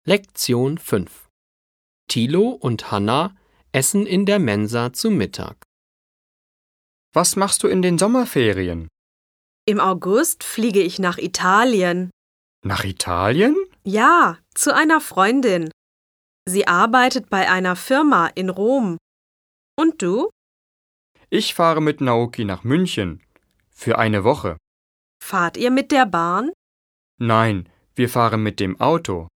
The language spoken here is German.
Lektion 5. Thilo und Hanna essen in der Mensa zu Mittag. Was machst du in den Sommerferien? Im August fliege ich nach Italien. Nach Italien? Ja, zu einer Freundin. Sie arbeitet bei einer Firma in Rom. Und du? Ich fahre mit Naoki nach München. Für eine Woche. Fahrt ihr mit der Bahn? Nein, wir fahren mit dem Auto.